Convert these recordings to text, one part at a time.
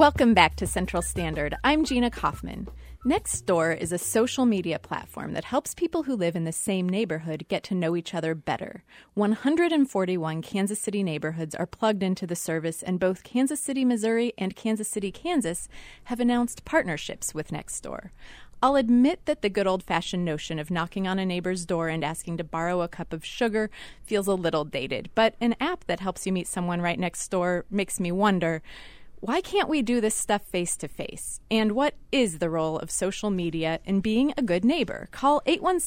Welcome back to Central Standard. I'm Gina Kaufman. Nextdoor is a social media platform that helps people who live in the same neighborhood get to know each other better. 141 Kansas City neighborhoods are plugged into the service, and both Kansas City, Missouri and Kansas City, Kansas have announced partnerships with Nextdoor. I'll admit that the good old-fashioned notion of knocking on a neighbor's door and asking to borrow a cup of sugar feels a little dated, but an app that helps you meet someone right next door makes me wonder, why can't we do this stuff face-to-face? And what is the role of social media in being a good neighbor? Call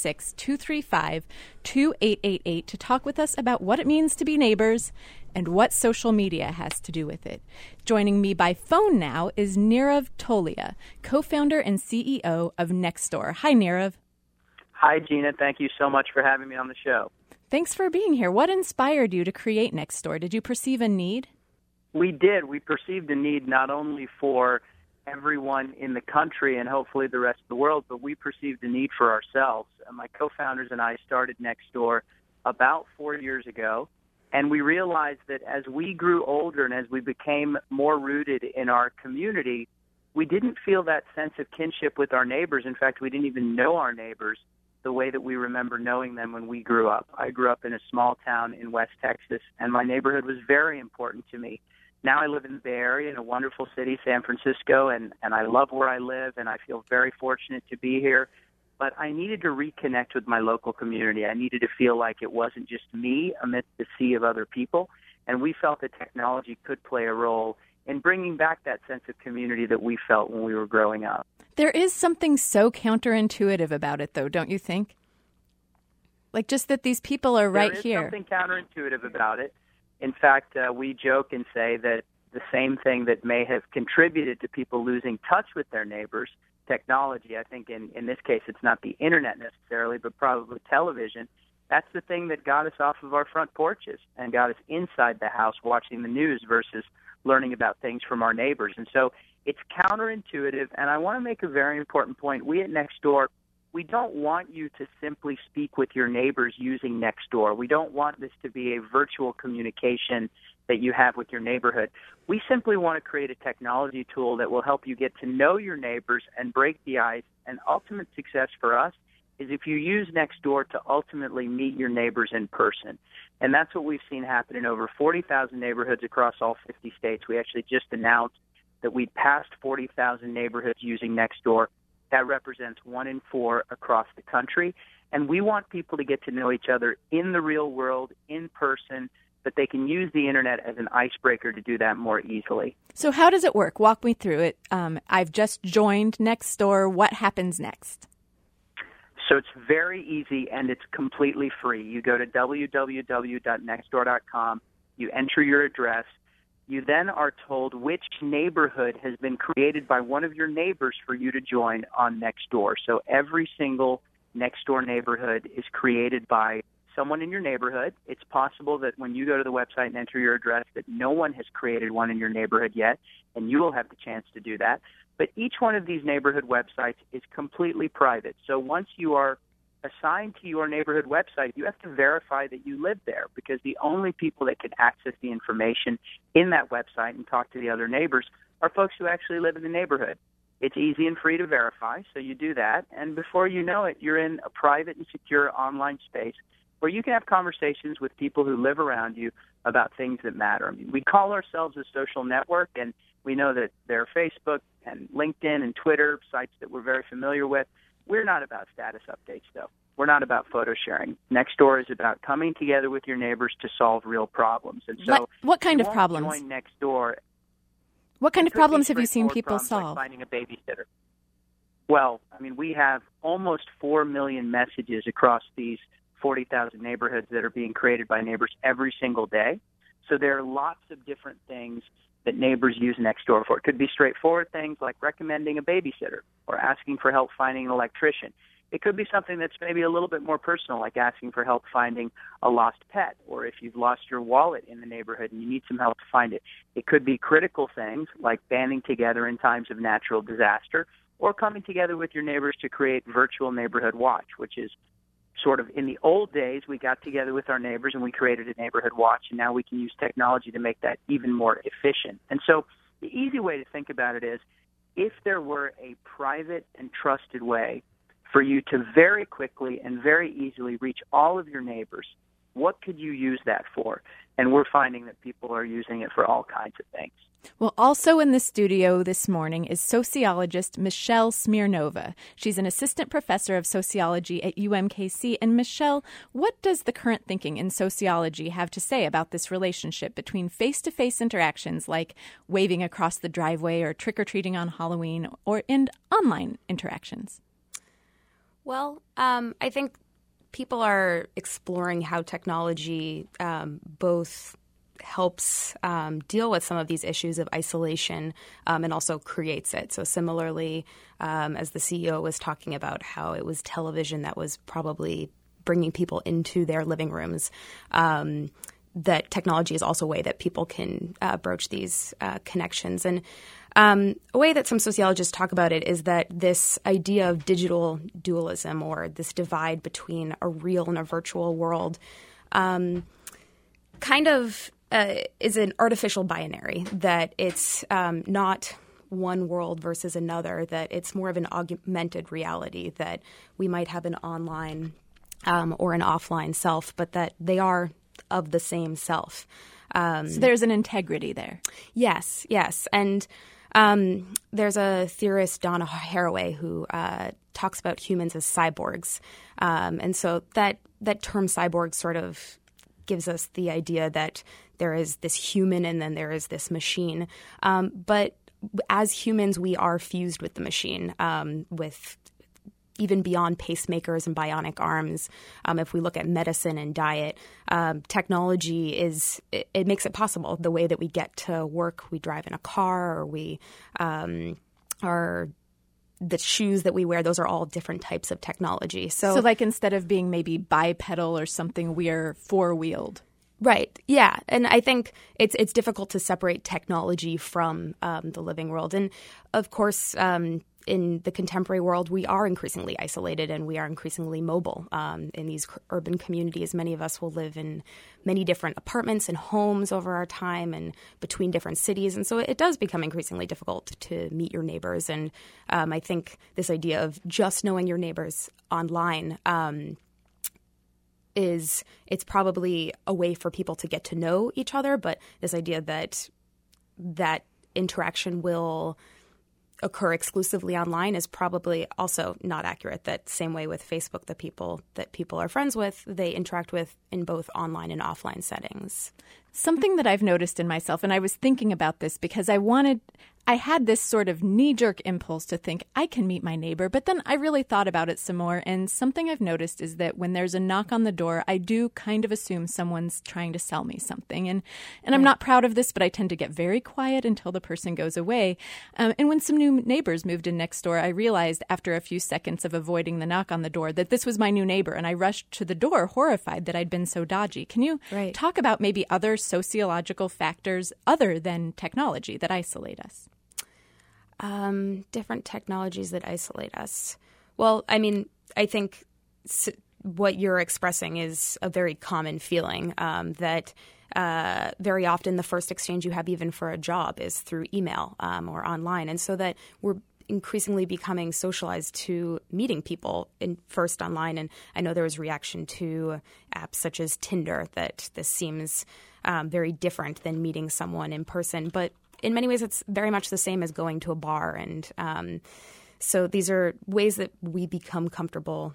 816-235-2888 to talk with us about what it means to be neighbors and what social media has to do with it. Joining me by phone now is Nirav Tolia, co-founder and CEO of Nextdoor. Hi, Nirav. Hi, Gina. Thank you so much for having me on the show. Thanks for being here. What inspired you to create Nextdoor? Did you perceive a need? We did. We perceived a need not only for everyone in the country and hopefully the rest of the world, but we perceived a need for ourselves. My co-founders and I started Nextdoor about 4 years ago, and we realized that as we grew older and as we became more rooted in our community, we didn't feel that sense of kinship with our neighbors. In fact, we didn't even know our neighbors the way that we remember knowing them when we grew up. I grew up in a small town in West Texas, and my neighborhood was very important to me. Now I live in the Bay Area in a wonderful city, San Francisco, and I love where I live, and I feel very fortunate to be here. But I needed to reconnect with my local community. I needed to feel like it wasn't just me amidst the sea of other people, and we felt that technology could play a role in bringing back that sense of community that we felt when we were growing up. There is something so counterintuitive about it, though, don't you think? Like just that these people are right here. There is something counterintuitive about it. In fact, we joke and say that the same thing that may have contributed to people losing touch with their neighbors, technology, I think in this case it's not the internet necessarily, but probably television, that's the thing that got us off of our front porches and got us inside the house watching the news versus learning about things from our neighbors. And so it's counterintuitive, and I want to make a very important point. We at Nextdoor, we don't want you to simply speak with your neighbors using Nextdoor. We don't want this to be a virtual communication that you have with your neighborhood. We simply want to create a technology tool that will help you get to know your neighbors and break the ice. And ultimate success for us is if you use Nextdoor to ultimately meet your neighbors in person. And that's what we've seen happen in over 40,000 neighborhoods across all 50 states. We actually just announced that we passed 40,000 neighborhoods using Nextdoor. That represents 1 in 4 across the country. And we want people to get to know each other in the real world, in person, but they can use the internet as an icebreaker to do that more easily. So how does it work? Walk me through it. I've just joined Nextdoor. What happens next? So it's very easy, and it's completely free. You go to www.nextdoor.com. You enter your address. You then are told which neighborhood has been created by one of your neighbors for you to join on Nextdoor. So every single Nextdoor neighborhood is created by someone in your neighborhood. It's possible that when you go to the website and enter your address that no one has created one in your neighborhood yet, and you will have the chance to do that. But each one of these neighborhood websites is completely private. So once you are assigned to your neighborhood website, you have to verify that you live there, because the only people that can access the information in that website and talk to the other neighbors are folks who actually live in the neighborhood. It's easy and free to verify, so you do that, and before you know it, you're in a private and secure online space where you can have conversations with people who live around you about things that matter. I mean, we call ourselves a social network, and we know that there are Facebook and LinkedIn and Twitter, sites that we're very familiar with. We're not about status updates, though. We're not about photo sharing. Nextdoor is about coming together with your neighbors to solve real problems. And so, what kind of problems? Join Nextdoor. What kind of problems have you seen people solve? Like finding a babysitter. Well, I mean, we have almost 4 million messages across these 40,000 neighborhoods that are being created by neighbors every single day. So there are lots of different things that neighbors use Nextdoor for. It could be straightforward things like recommending a babysitter or asking for help finding an electrician. It could be something that's maybe a little bit more personal, like asking for help finding a lost pet, or if you've lost your wallet in the neighborhood and you need some help to find it. It could be critical things like banding together in times of natural disaster, or coming together with your neighbors to create virtual neighborhood watch, which is sort of in the old days, we got together with our neighbors and we created a neighborhood watch, and now we can use technology to make that even more efficient. And so The easy way to think about it is if there were a private and trusted way for you to very quickly and very easily reach all of your neighbors, what could you use that for? And we're finding that people are using it for all kinds of things. Well, also in the studio this morning is sociologist Michelle Smirnova. She's an assistant professor of sociology at UMKC. And Michelle, what does the current thinking in sociology have to say about this relationship between face-to-face interactions like waving across the driveway or trick-or-treating on Halloween and online interactions? Well, I think people are exploring how technology both helps deal with some of these issues of isolation and also creates it. So similarly, as the CEO was talking about how it was television that was probably bringing people into their living rooms, that technology is also a way that people can broach these connections. And a way that some sociologists talk about it is that this idea of digital dualism, or this divide between a real and a virtual world, kind of is an artificial binary, that it's not one world versus another, that it's more of an augmented reality, that we might have an online or an offline self, but that they are of the same self. So there's an integrity there. Yes. And there's a theorist, Donna Haraway, who talks about humans as cyborgs. And so that term cyborg sort of gives us the idea that there is this human and then there is this machine. But as humans, we are fused with the machine, with even beyond pacemakers and bionic arms. If we look at medicine and diet, technology it makes it possible. The way that we get to work, we drive in a car, or we the shoes that we wear, those are all different types of technology. So like instead of being maybe bipedal or something, we are four-wheeled. Right. Yeah. And I think it's difficult to separate technology from the living world. And of course, in the contemporary world, we are increasingly isolated and we are increasingly mobile in these urban communities. Many of us will live in many different apartments and homes over our time and between different cities. And so it does become increasingly difficult to meet your neighbors. And I think this idea of just knowing your neighbors online it's probably a way for people to get to know each other, but this idea that interaction will occur exclusively online is probably also not accurate. That same way with Facebook, the people that people are friends with, they interact with in both online and offline settings. Something that I've noticed in myself, and I was thinking about this because I had this sort of knee-jerk impulse to think I can meet my neighbor, but then I really thought about it some more, and something I've noticed is that when there's a knock on the door, I do kind of assume someone's trying to sell me something, and I'm not proud of this, but I tend to get very quiet until the person goes away. And when some new neighbors moved in next door, I realized after a few seconds of avoiding the knock on the door that this was my new neighbor, and I rushed to the door horrified that I'd been so dodgy. Can you talk about maybe other sociological factors other than technology that isolate us? Different technologies that isolate us. Well, I mean, I think what you're expressing is a very common feeling that very often the first exchange you have even for a job is through email or online. And so that we're increasingly becoming socialized to meeting people first online. And I know there was reaction to apps such as Tinder that this seems very different than meeting someone in person. But in many ways, it's very much the same as going to a bar. And so these are ways that we become comfortable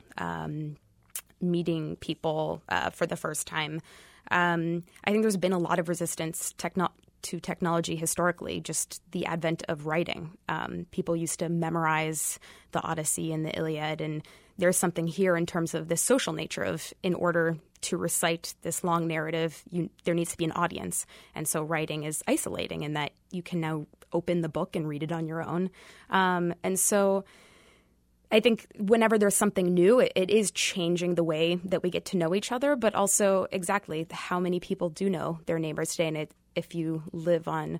meeting people for the first time. I think there's been a lot of resistance to technology historically, just the advent of writing. People used to memorize the Odyssey and the Iliad, and there's something here in terms of the social nature of, in order to recite this long narrative, there needs to be an audience. And so writing is isolating in that you can now open the book and read it on your own. And so I think whenever there's something new, it is changing the way that we get to know each other, but also exactly how many people do know their neighbors today. And if you live on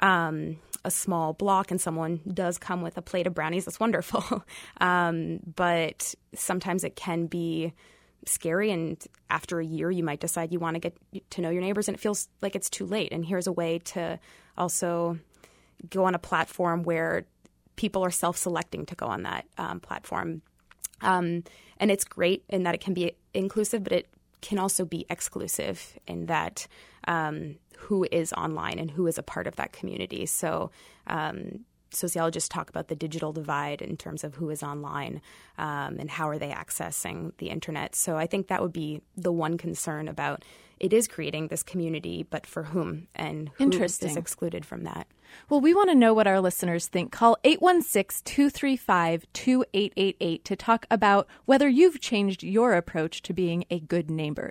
a small block and someone does come with a plate of brownies, that's wonderful. But sometimes it can be scary, and after a year you might decide you want to get to know your neighbors and it feels like it's too late. And here's a way to also go on a platform where people are self-selecting to go on that platform. And it's great in that it can be inclusive, but it can also be exclusive in that who is online and who is a part of that community. So sociologists talk about the digital divide in terms of who is online and how are they accessing the internet. So I think that would be the one concern about it is creating this community, but for whom and who is excluded from that. Well, we want to know what our listeners think. Call 816-235-2888 to talk about whether you've changed your approach to being a good neighbor.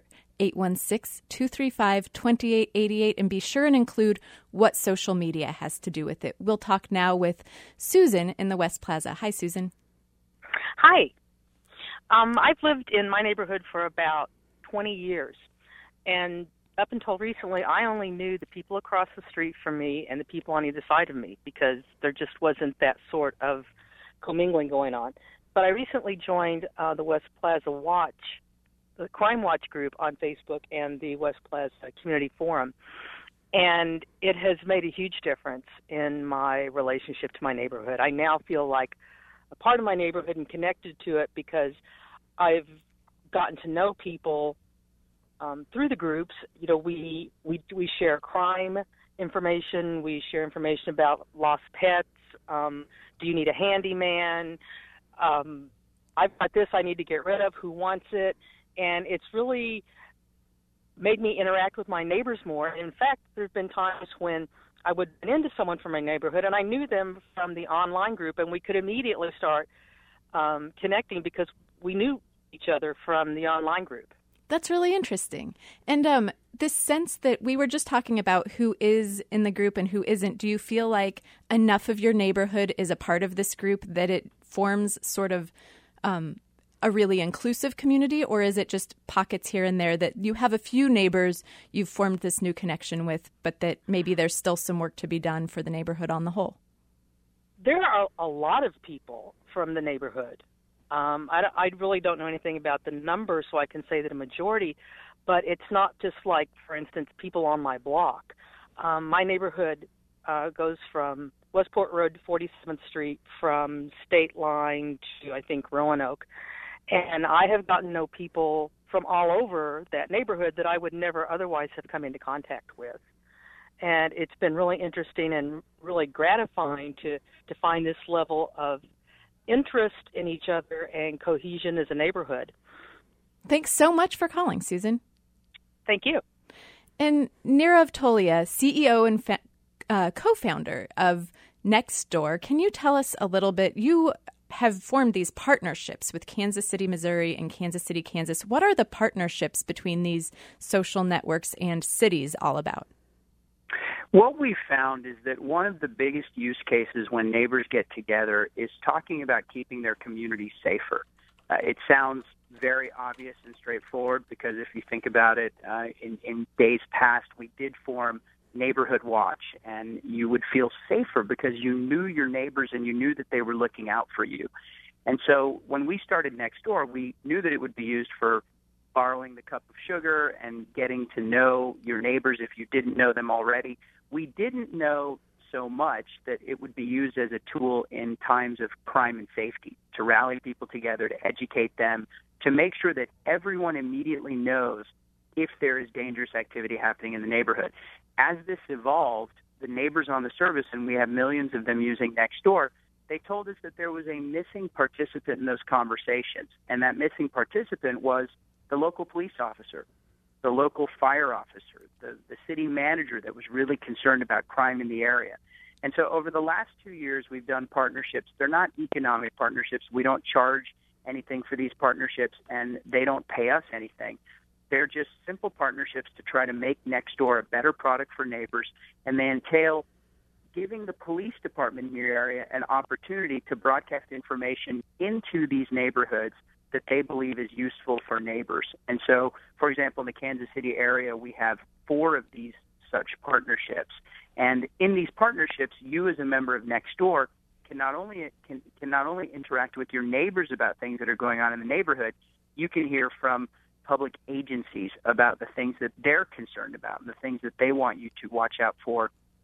816-235-2888, and be sure and include what social media has to do with it. We'll talk now with Susan in the West Plaza. Hi, Susan. Hi. I've lived in my neighborhood for about 20 years, and up until recently, I only knew the people across the street from me and the people on either side of me because there just wasn't that sort of commingling going on. But I recently joined the West Plaza Watch, the Crime Watch group on Facebook, and the West Plaza Community Forum. And it has made a huge difference in my relationship to my neighborhood. I now feel like a part of my neighborhood and connected to it because I've gotten to know people through the groups. You know, we share crime information. We share information about lost pets. Do you need a handyman? I've got this I need to get rid of. Who wants it? And it's really made me interact with my neighbors more. In fact, there's been times when I would run into someone from my neighborhood, and I knew them from the online group, and we could immediately start connecting because we knew each other from the online group. That's really interesting. And this sense that we were just talking about who is in the group and who isn't, do you feel like enough of your neighborhood is a part of this group that it forms sort of a really inclusive community, or is it just pockets here and there that you have a few neighbors you've formed this new connection with, but that maybe there's still some work to be done for the neighborhood on the whole? There are a lot of people from the neighborhood. I really don't know anything about the numbers, so I can say that a majority, but it's not just like, for instance, people on my block. My neighborhood goes from Westport Road to 47th Street, from State Line to, I think, Roanoke. And I have gotten to know people from all over that neighborhood that I would never otherwise have come into contact with. And it's been really interesting and really gratifying to find this level of interest in each other and cohesion as a neighborhood. Thanks so much for calling, Susan. Thank you. And Nirav Tolia, CEO and co-founder of Nextdoor, can you tell us a little bit? You have formed these partnerships with Kansas City, Missouri and Kansas City, Kansas. What are the partnerships between these social networks and cities all about? What we found is that one of the biggest use cases when neighbors get together is talking about keeping their community safer. It sounds very obvious and straightforward because if you think about it, in days past, we did form Neighborhood Watch, and you would feel safer because you knew your neighbors and you knew that they were looking out for you. And so when we started Nextdoor, we knew that it would be used for borrowing the cup of sugar and getting to know your neighbors if you didn't know them already. We didn't know so much that it would be used as a tool in times of crime and safety, to rally people together, to educate them, to make sure that everyone immediately knows if there is dangerous activity happening in the neighborhood. As this evolved, the neighbors on the service, and we have millions of them using Nextdoor, they told us that there was a missing participant in those conversations, and that missing participant was the local police officer, the local fire officer, the city manager that was really concerned about crime in the area. And so over the last 2 years, we've done partnerships. They're not economic partnerships. We don't charge anything for these partnerships, and they don't pay us anything. They're just simple partnerships to try to make Nextdoor a better product for neighbors, and they entail giving the police department in your area an opportunity to broadcast information into these neighborhoods that they believe is useful for neighbors. And so, for example, in the Kansas City area, we have 4 of these such partnerships. And in these partnerships, you as a member of Nextdoor can not only interact with your neighbors about things that are going on in the neighborhood, you can hear from public agencies about the things that they're concerned about and the things that they want you to watch out for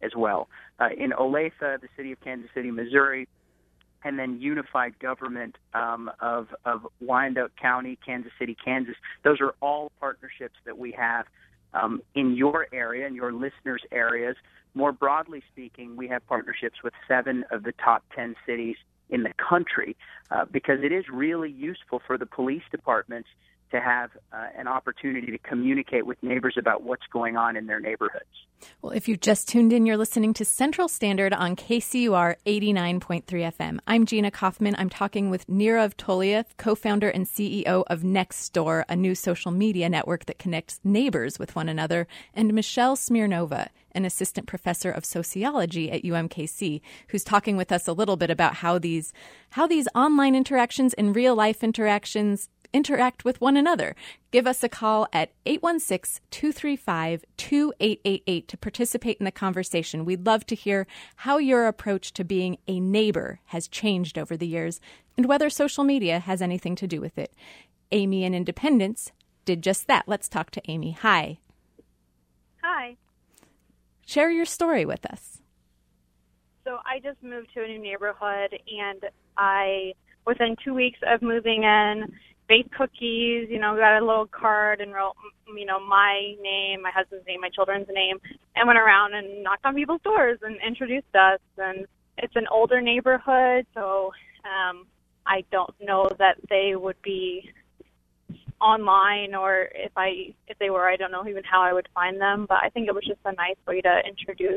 as well. In Olathe, the city of Kansas City, Missouri, and then Unified Government of Wyandotte County, Kansas City, Kansas. Those are all partnerships that we have in your area, in your listeners' areas. More broadly speaking, we have partnerships with 7 of the top 10 cities in the country because it is really useful for the police departments to have an opportunity to communicate with neighbors about what's going on in their neighborhoods. Well, if you just tuned in, you're listening to Central Standard on KCUR 89.3 FM. I'm Gina Kaufman. I'm talking with Nirav Tolia, co-founder and CEO of Nextdoor, a new social media network that connects neighbors with one another, and Michelle Smirnova, an assistant professor of sociology at UMKC, who's talking with us a little bit about how these online interactions and real-life interactions interact with one another. Give us a call at 816-235-2888 to participate in the conversation. We'd love to hear how your approach to being a neighbor has changed over the years and whether social media has anything to do with it. Amy in Independence did just that. Let's talk to Amy. Hi. Hi. Share your story with us. So I just moved to a new neighborhood, and within 2 weeks of moving in, baked cookies, got a little card and wrote, my name, my husband's name, my children's name, and went around and knocked on people's doors and introduced us. And it's an older neighborhood, so I don't know that they would be online, or if they were, I don't know even how I would find them. But I think it was just a nice way to introduce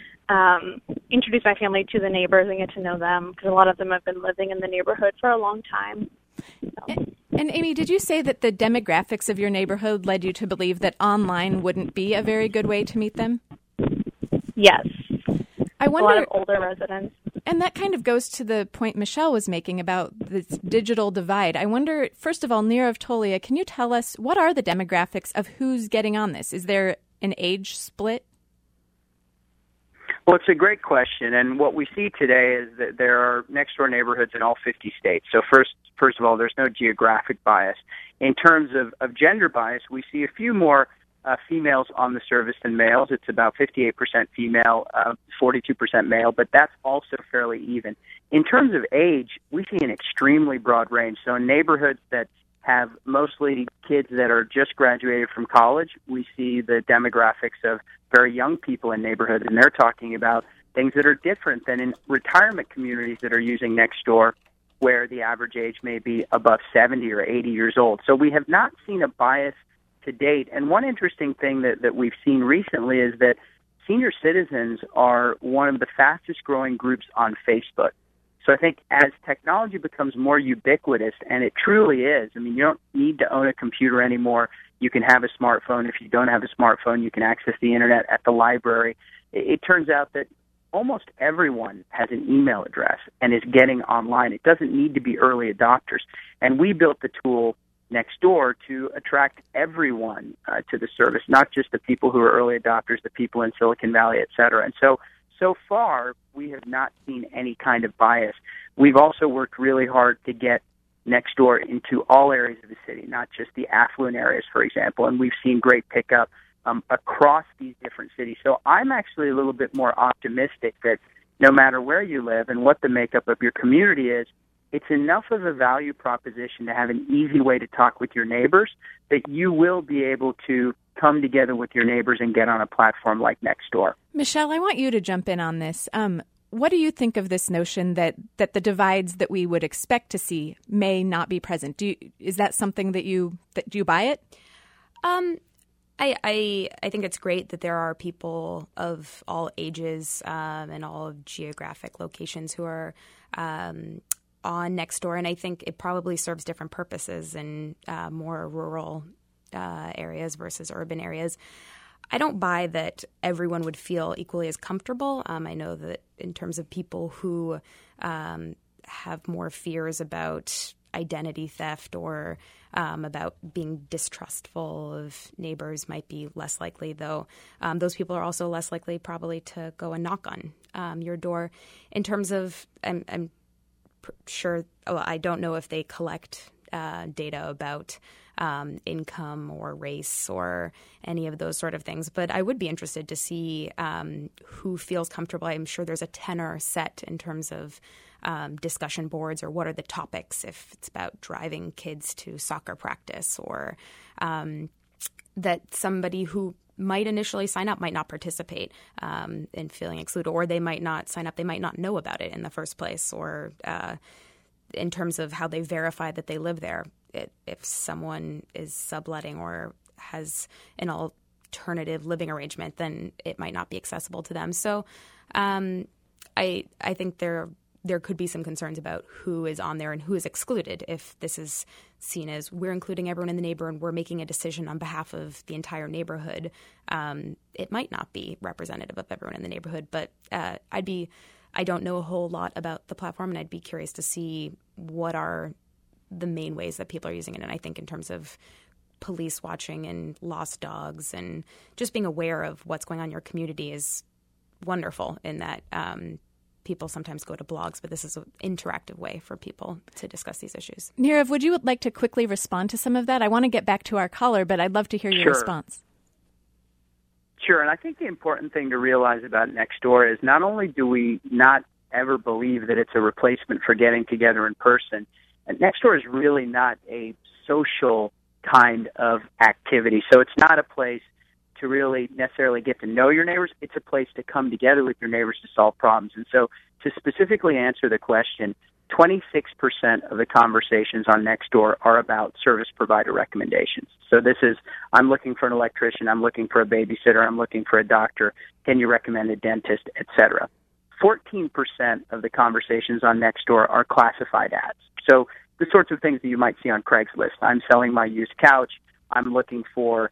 my family to the neighbors and get to know them, because a lot of them have been living in the neighborhood for a long time. So. And Amy, did you say that the demographics of your neighborhood led you to believe that online wouldn't be a very good way to meet them? Yes. I wonder, a lot of older residents. And that kind of goes to the point Michelle was making about this digital divide. I wonder, first of all, Nirav Tolia, can you tell us what are the demographics of who's getting on this? Is there an age split? Well, it's a great question, and what we see today is that there are Nextdoor neighborhoods in all 50 states. So first of all, there's no geographic bias. In terms of gender bias, we see a few more females on the service than males. It's about 58% female, 42% male, but that's also fairly even. In terms of age, we see an extremely broad range. So in neighborhoods that have mostly kids that are just graduated from college, we see the demographics of very young people in neighborhoods, and they're talking about things that are different than in retirement communities that are using Nextdoor, where the average age may be above 70 or 80 years old. So we have not seen a bias to date. And one interesting thing that we've seen recently is that senior citizens are one of the fastest growing groups on Facebook. So I think as technology becomes more ubiquitous, and it truly is, I mean, you don't need to own a computer anymore. You can have a smartphone. If you don't have a smartphone, you can access the internet at the library. It turns out that almost everyone has an email address and is getting online. It doesn't need to be early adopters. And we built the tool Nextdoor to attract everyone to the service, not just the people who are early adopters, the people in Silicon Valley, et cetera. And so far, we have not seen any kind of bias. We've also worked really hard to get Nextdoor into all areas of the city, not just the affluent areas, for example, and we've seen great pickup across these different cities. So I'm actually a little bit more optimistic that no matter where you live and what the makeup of your community is, it's enough of a value proposition to have an easy way to talk with your neighbors that you will be able to come together with your neighbors and get on a platform like Nextdoor. Michelle, I want you to jump in on this. What do you think of this notion that the divides that we would expect to see may not be present? Is that something do you buy it? I think it's great that there are people of all ages and all geographic locations who are on Nextdoor, and I think it probably serves different purposes in more rural areas versus urban areas. I don't buy that everyone would feel equally as comfortable. I know that in terms of people who have more fears about identity theft or about being distrustful of neighbors might be less likely, though those people are also less likely probably to go and knock on your door. In terms of, I'm sure, I don't know if they collect data about income or race or any of those sort of things. But I would be interested to see who feels comfortable. I'm sure there's a tenor set in terms of discussion boards or what are the topics, if it's about driving kids to soccer practice or that somebody who might initially sign up might not participate in feeling excluded, or they might not sign up. They might not know about it in the first place, or in terms of how they verify that they live there. If someone is subletting or has an alternative living arrangement, then it might not be accessible to them. So I think there could be some concerns about who is on there and who is excluded. If this is seen as we're including everyone in the neighborhood and we're making a decision on behalf of the entire neighborhood, it might not be representative of everyone in the neighborhood. But I don't know a whole lot about the platform, and I'd be curious to see what are the main ways that people are using it. And I think in terms of police watching and lost dogs and just being aware of what's going on in your community is wonderful in that people sometimes go to blogs, but this is an interactive way for people to discuss these issues. Nirav, would you like to quickly respond to some of that? I want to get back to our caller, but I'd love to hear your response. Sure, and I think the important thing to realize about Nextdoor is not only do we not ever believe that it's a replacement for getting together in person, and Nextdoor is really not a social kind of activity. So it's not a place to really necessarily get to know your neighbors. It's a place to come together with your neighbors to solve problems. And so to specifically answer the question, 26% of the conversations on Nextdoor are about service provider recommendations. So this is, I'm looking for an electrician, I'm looking for a babysitter, I'm looking for a doctor, can you recommend a dentist, etc. 14% of the conversations on Nextdoor are classified ads. So the sorts of things that you might see on Craigslist. I'm selling my used couch, I'm looking for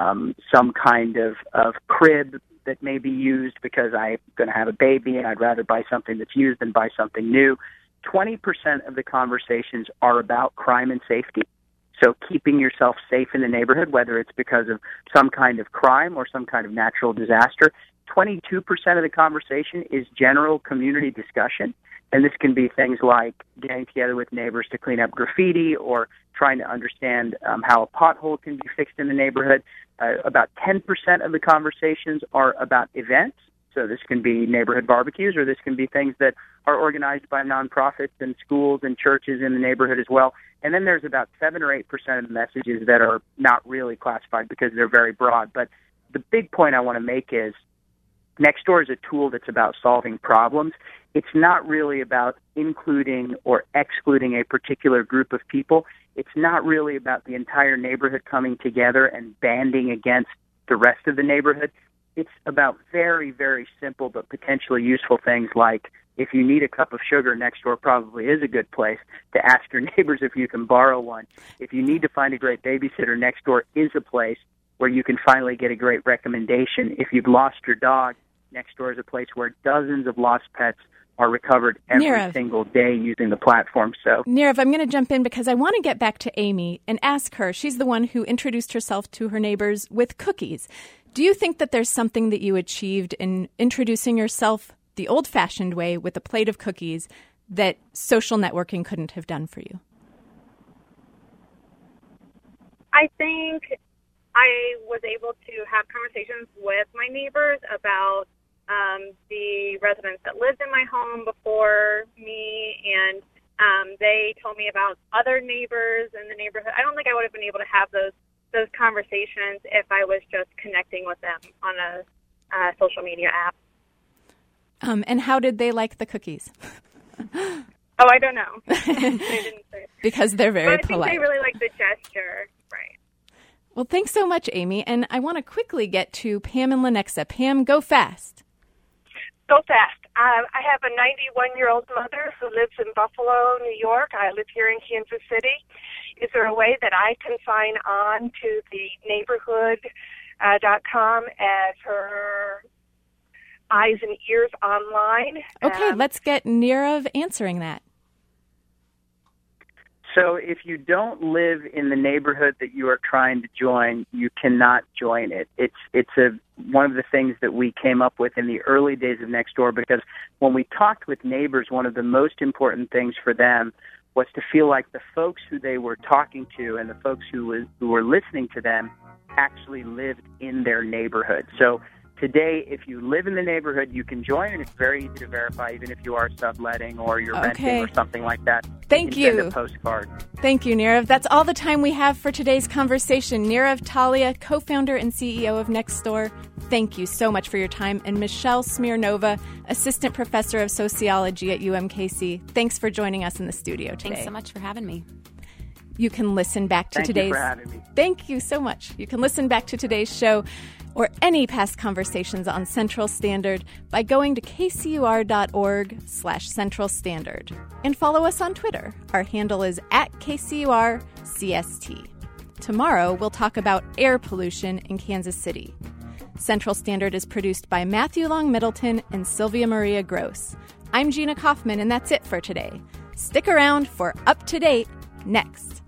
some kind of crib that may be used because I'm going to have a baby and I'd rather buy something that's used than buy something new. 20% of the conversations are about crime and safety. So keeping yourself safe in the neighborhood, whether it's because of some kind of crime or some kind of natural disaster. 22% of the conversation is general community discussion. And this can be things like getting together with neighbors to clean up graffiti or trying to understand how a pothole can be fixed in the neighborhood. About 10% of the conversations are about events. So this can be neighborhood barbecues, or this can be things that are organized by nonprofits and schools and churches in the neighborhood as well. And then there's about 7 or 8% of the messages that are not really classified because they're very broad. But the big point I want to make is Nextdoor is a tool that's about solving problems. It's not really about including or excluding a particular group of people. It's not really about the entire neighborhood coming together and banding against the rest of the neighborhood. It's about very, very simple but potentially useful things like if you need a cup of sugar, Nextdoor probably is a good place to ask your neighbors if you can borrow one. If you need to find a great babysitter, Nextdoor is a place where you can finally get a great recommendation. If you've lost your dog, Nextdoor is a place where dozens of lost pets are recovered every single day using the platform. So, Nirav, I'm going to jump in because I want to get back to Amy and ask her. She's the one who introduced herself to her neighbors with cookies. Do you think that there's something that you achieved in introducing yourself the old-fashioned way with a plate of cookies that social networking couldn't have done for you? I think I was able to have conversations with my neighbors about the residents that lived in my home before me, and they told me about other neighbors in the neighborhood. I don't think I would have been able to have those conversations if I was just connecting with them on a social media app. And how did they like the cookies? Oh, I don't know. They didn't say it. Because they're very polite. But I think they really like the gesture, right? Well, thanks so much, Amy. And I want to quickly get to Pam and Lenexa. Pam, go fast. Go fast. I have a 91-year-old mother who lives in Buffalo, New York. I live here in Kansas City. Is there a way that I can sign on to the neighborhood.com as her eyes and ears online? Okay, let's get Nirav answering that. So if you don't live in the neighborhood that you are trying to join, you cannot join it. It's one of the things that we came up with in the early days of Nextdoor, because when we talked with neighbors, one of the most important things for them was to feel like the folks who they were talking to and the folks who were listening to them actually lived in their neighborhood. So today, if you live in the neighborhood, you can join, and it's very easy to verify, even if you are subletting or you're renting or something like that. Thank you. Send a postcard. Thank you, Nirav. That's all the time we have for today's conversation. Nirav Talia, co-founder and CEO of Nextdoor, thank you so much for your time. And Michelle Smirnova, assistant professor of sociology at UMKC, thanks for joining us in the studio today. Thanks so much for having me. You can listen back to today's... Thank you for having me. Thank you so much. You can listen back to today's show or any past conversations on Central Standard by going to kcur.org/Central Standard. And follow us on Twitter. Our handle is @KCURCST. Tomorrow, we'll talk about air pollution in Kansas City. Central Standard is produced by Matthew Long Middleton and Sylvia Maria Gross. I'm Gina Kaufman, and that's it for today. Stick around for Up to Date next.